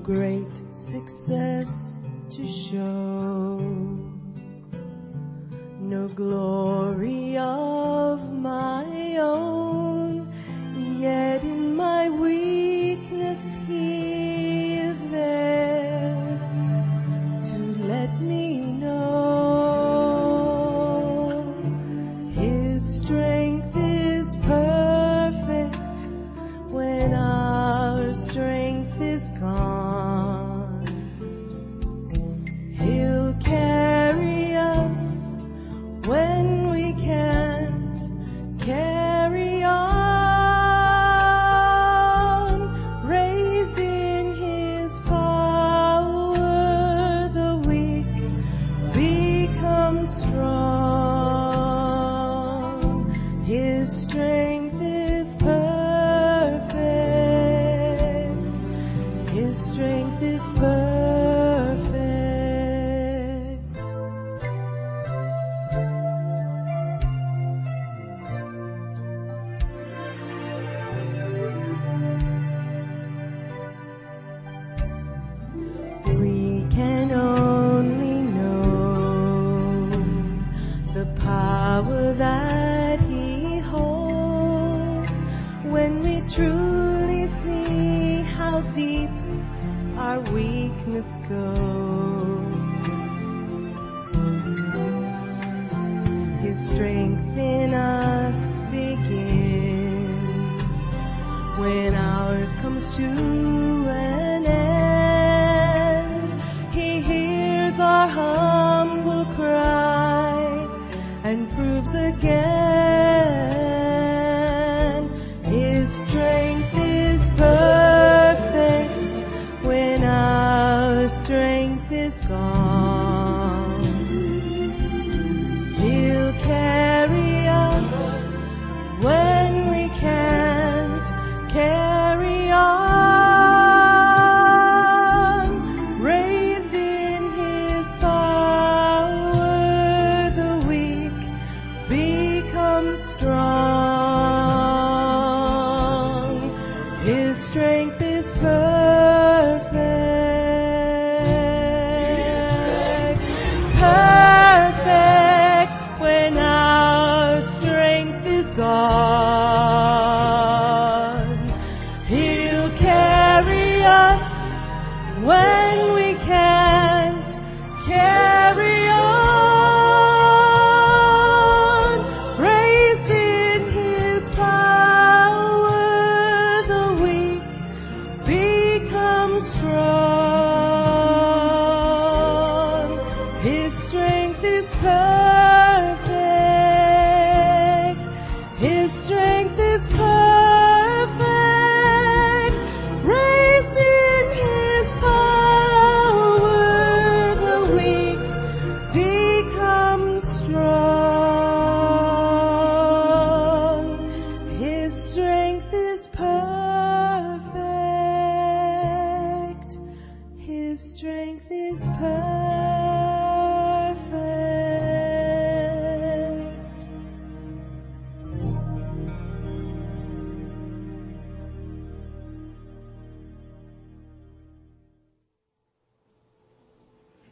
great success to show, no glory of my own, yet in my weakness He is there to let me know His strength is perfect when our strength is gone. He'll carry us when we can't carry on. Raised in His power, the weak become strong. His strength is perfect. His strength is perfect. We can only know the power that He holds when we truly see how deep our weakness goes. His strength in us begins when ours comes to an end. He hears our humble cry and proves again His strength is perfect when our strength is gone. He'll carry us when we can't carry on. Raised in His power, the weak become strong. His strength is perfect. Perfect when our strength is gone. He'll carry us when we can't carry on. Raised in His power, the weak become strong.